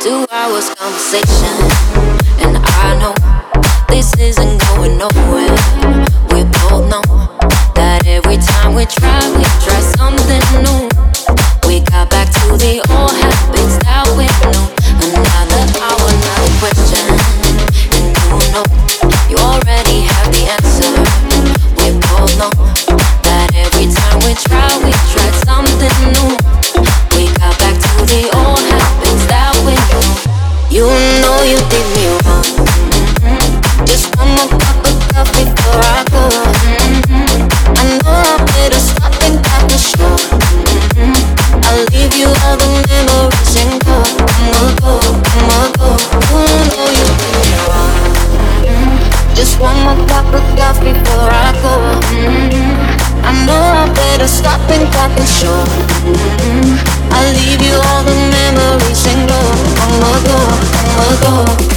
2 hours conversation, and I know this isn't going nowhere. We both know that every time we try something new. We got back to the old habits that we know. Another hour, another question, and you know you already have the answer. We both know that every time we try something new. We got back to the old habits that we know. You know you did me wrong. Just one more cup of coffee before I go. I know I better stop and cut the show. I'll leave you all the memories and go. I'ma go. You know you did me wrong. Just one more cup of coffee before I go. I know I better stop and cut the show. I'll leave you all the memories and go. I'ma go.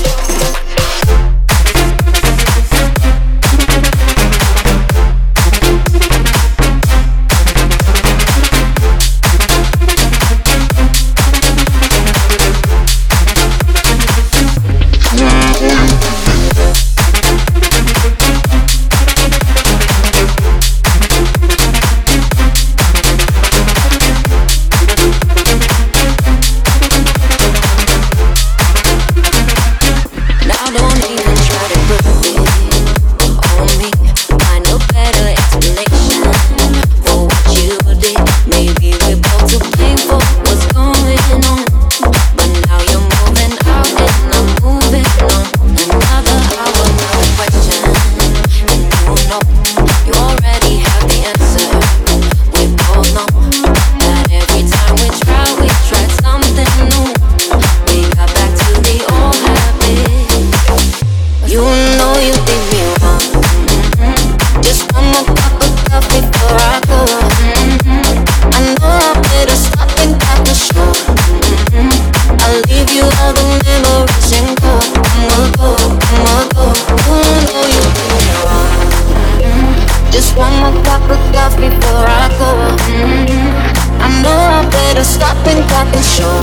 Just one more cup of coffee before I go. I know I better stop and cut the show.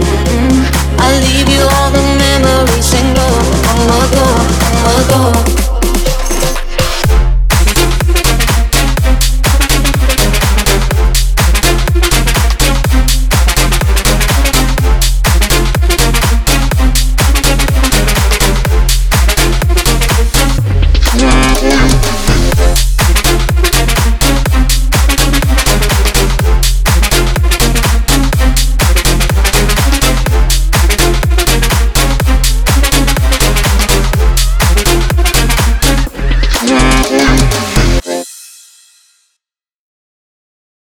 I'll leave you all the memories and go. I'ma go.